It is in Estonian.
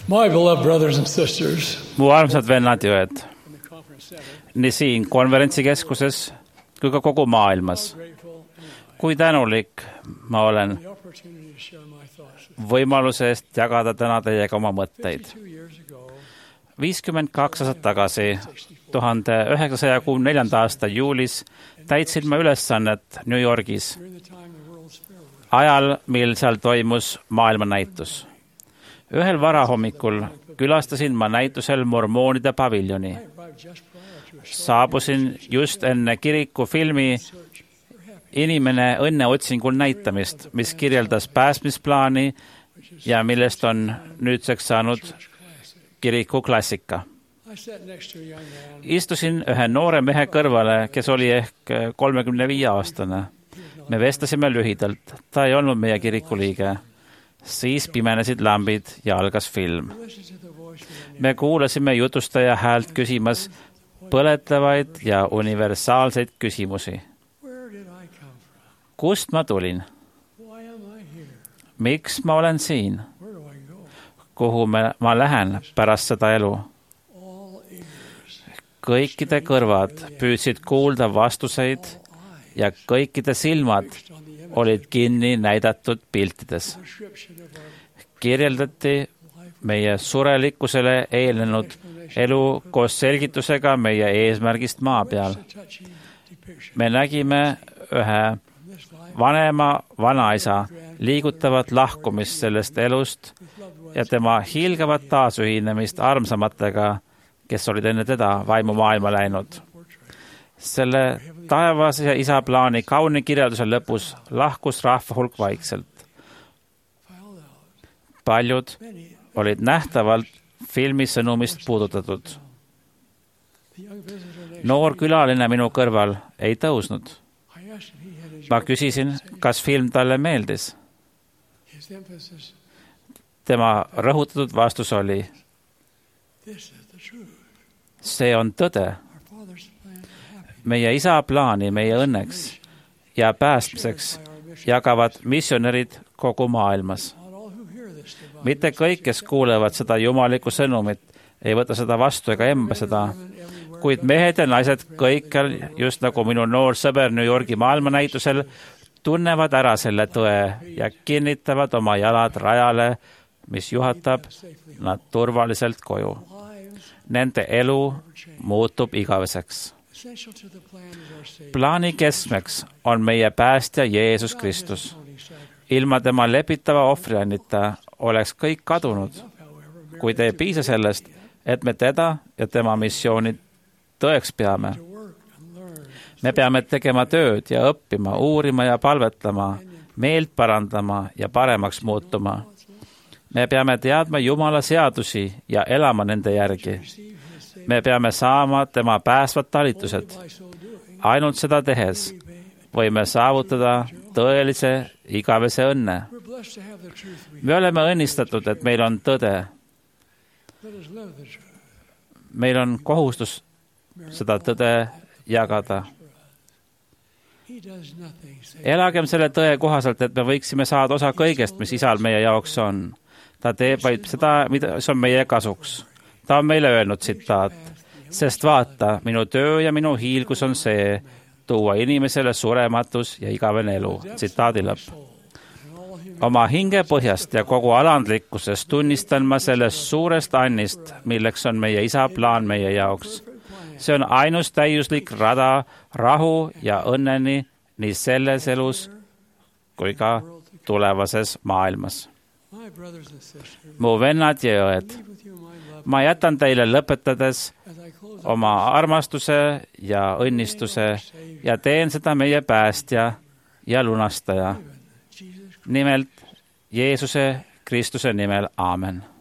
My beloved brothers and sisters, Mu armsad vennad ja õed, in the conference center, nii siin konverentsikeskuses kui ka kogu maailmas. grateful and Kui tänulik ma olen the opportunity to share my thoughts. võimaluse eest jagada täna teiega oma mõtteid. 52 years ago, 52 aastat tagasi, 1964. aasta juulis täitsin ma ülesannet New Yorgis, during the time the World's Fair was, ajal, mil seal toimus maailmanäitus. Ühel varahommikul külastasin ma näitusel mormoonide paviljoni. I arrived just prior to a short Saabusin just enne kiriku filmi search for happiness, Inimene õnneotsingul näitamist, mis kirjeldas päästmisplaani ja millest on nüüdseks saanud kiriku klassika. I sat next to a young man. Istusin ühe noore mehe kõrvale, kes oli ehk 35-aastane. Me vestlesime lühidalt. Ta ei olnud meie kiriku liige. Siis pimenesid lambid ja algas film. Listened to the voice of the Me kuulasime jutustaja häält küsimas põletavaid ja universaalseid küsimusi. Where did I come from? Kust ma tulin? Why am I here? Miks ma olen siin? Where do I go? Kuhu ma lähen pärast seda elu? All ears, Kõikide kõrvad püüdsid kuulda vastuseid all eyes ja kõikide silmad fixed on the image olid kinni näidatud piltides. description of our Kirjeldati life meie surelikkusele eelnenud elu koos selgitusega meie eesmärgist maa peal. a touching depiction Me nägime ühe from this life vanema vanaisa liigutavat lahkumist sellest elust with loved ones ja tema hiilgavat taasühinemist armsamatega, kes olid enne teda vaimumaailma läinud. portrait. Selle taevase isa plaani kauni kirjelduse lõpus lahkus rahva hulk vaikselt. Filed out. Paljud Many, olid nähtavalt filmi sõnumist puudutatud. the young visitor next Noor to me, külaline minu kõrval ei tõusnud. I asked him, he had his Ma küsisin, kas film talle meeldis. his emphasis, Tema rõhutatud vastus oli, this is the truth. see on tõde. Our Father's plan for happiness. Meie isa plaani meie õnneks ja päästmiseks jagavad missionärid kogu maailmas. Not all who hear this divine Mitte kõik, kes kuulevad seda jumalikku sõnumit, ei võta seda vastu ega emba seda, women everywhere, kuid mehed ja naised kõikjal, just nagu minu noor sõber New Yorgi maailmanäitusel, tunnevad ära selle tõe ja kinnitavad oma jalad rajale, mis juhatab safely nad turvaliselt koju. lives Nende elu muutub igaveseks. essential to the plan is our Savior. Plaani keskmeks on meie päästja Jeesus Kristus. Atoning sacrifice. Ilma tema lepitava ohvriannita oleks kõik kadunud, However, kuid ei piisa sellest, et me teda ja tema missiooni tõeks peame. to work and learn, Me peame tegema tööd ja õppima, uurima ja palvetama, meelt parandama ja paremaks muutuma. Me peame teadma Jumala seadusi ja elama nende järgi. receive His Savior Me peame saama tema päästvad talitused. by so doing. Ainult seda tehes We may- võime saavutada tõelise igavese õnne. We're blessed to have the truth. Me oleme õnnistatud, et meil on tõde. Let us live the truth. Meil on kohustus seda tõde jagada. He does nothing. Save. Elagem selle tõe kohaselt, et me võiksime saada osa kõigest, mis isal meie jaoks on. Ta teeb vaid seda, mis on meie kasuks. Ta on meile öelnud tsitaat, sest vaata, minu töö ja minu hiilgus on see, tuua inimesele surematus ja igavene elu. Tsitaadi lõpp. Soul and all humanity. Oma hinge põhjast ja kogu alandlikkusest tunnistan ma sellest suurest annist, milleks on meie isa plaan meie jaoks. See on ainus täiuslik rada rahu ja õnneni nii selles elus kui ka tulevases maailmas. My brothers and sisters, Mu vennad ja õed, leave with you my love ma jätan teile lõpetades as I close oma armastuse ja õnnistuse ja teen seda meie päästja ja lunastaja. Jesus Nimelt Jeesuse Kristuse nimel, aamen.